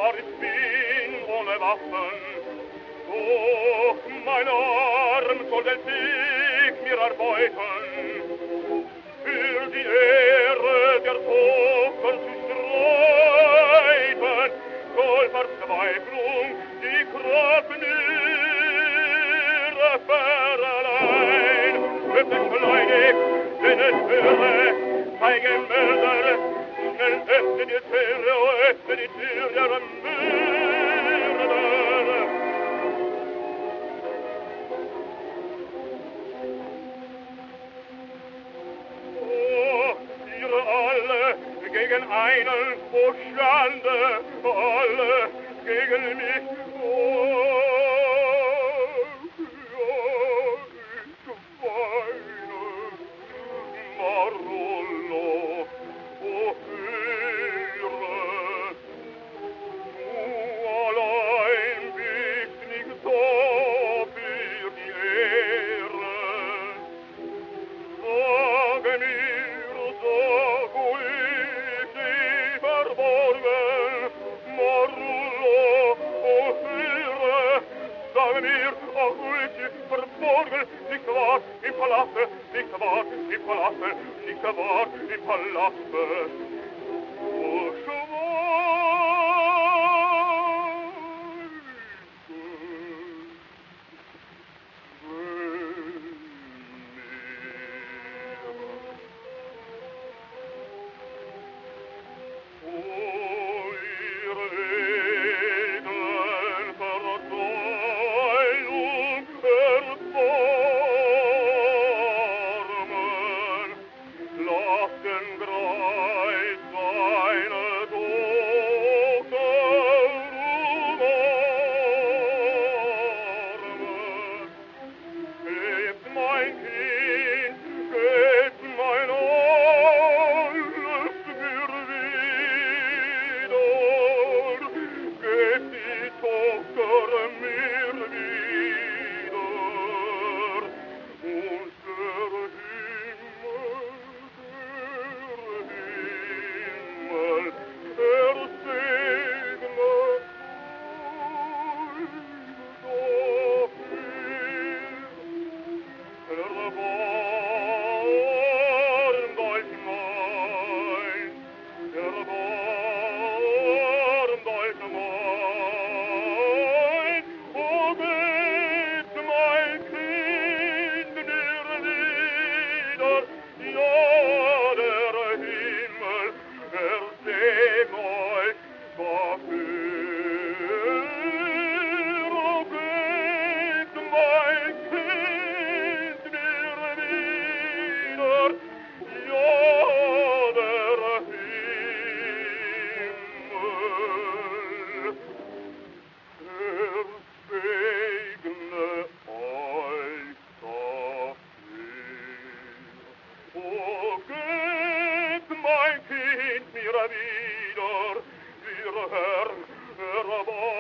aber ich bin ohne Waffen. Doch mein Arm soll den Sieg mir erbeuten. Für die Ehre der Toten zu streiten, soll Verzweiflung die Kraft mir verleihen. Beschleunigt, denn es höre, zeige Mörder, schnell öffne die Tür, öffne die Tür der Mörder. Oh, ihr alle gegen einen, oh Schande, alle gegen mich, oh. Nicht wahr, im Palaste. Oh, wieder, wir Herr,